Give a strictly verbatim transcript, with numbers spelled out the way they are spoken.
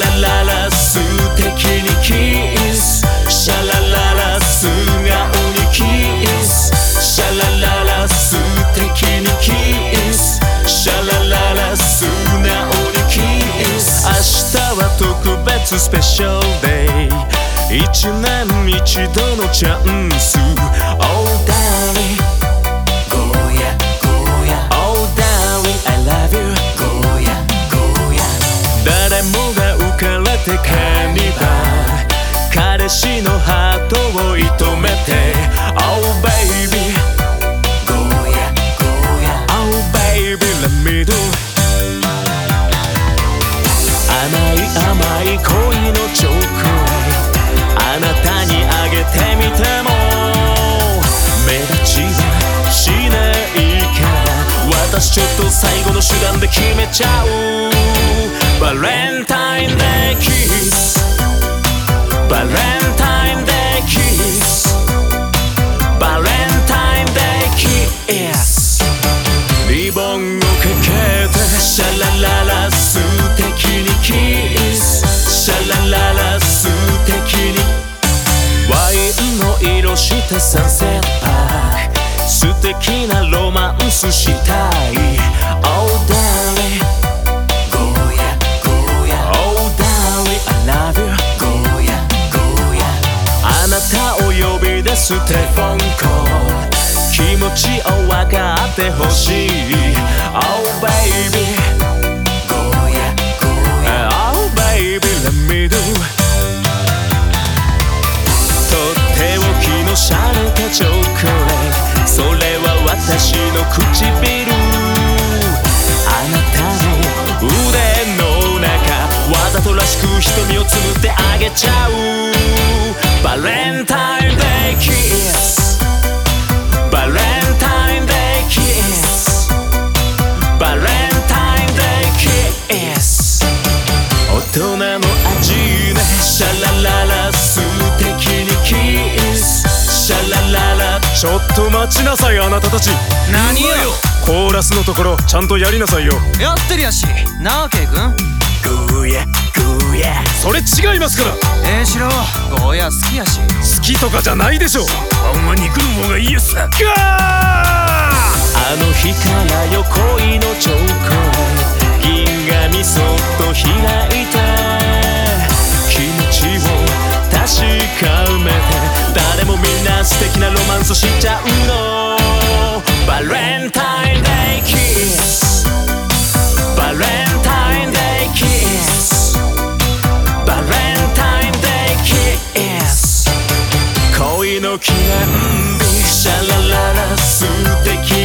ラララ素敵にキスシャラララ素顔にキスシャラララ素敵にキスシャラララ素直にキス明日は特別スペシャルデイ一年一度のチャンス Oh darling Go ya go ya Oh darling I love you Go ya go ya 誰もが浮かれてカニバル彼氏のハートを射止めて Oh baby Go ya go ya Oh baby let me do 甘い甘い恋のチョコレートあなたにあげてみても目立ちはしないから私ちょっと最後の手段で決めちゃうバレンタインデーキスバレンタインデーキスバレンタインデーキスリボンをかけてシャラララ素敵にキスシャラララ素敵にワインの色してサンセットパーク素敵なロマンスしたい Oh darling Go ya go ya Oh darling I love you Go ya go ya あなたを呼び出すテレフォンコール気持ちを分かってほしい Oh baby Go ya go ya Oh baby let me doシャレたチョコレートそれは私の唇あなたの腕の中わざとらしく瞳をつむってあげちゃうバレンタインデーキスバレンタインデーキスバレンタインデーキス大人の味ねシャラララ素敵にキスシャラララちょっと待ちなさいあなたたち何よコーラスのところちゃんとやりなさいよやってるやしなあケイ君ゴーヤゴーヤそれ違いますからええしろゴーヤ好きやし好きとかじゃないでしょあんま肉の方がいいやつだガーあの日からよ恋のチョコレート銀紙そっと開いて気持ちを確かめて誰もみんな素敵なロマンスしちゃうのバレンタインデーキスバレンタインデーキスバレンタインデーキス恋の記念日シャラララ素敵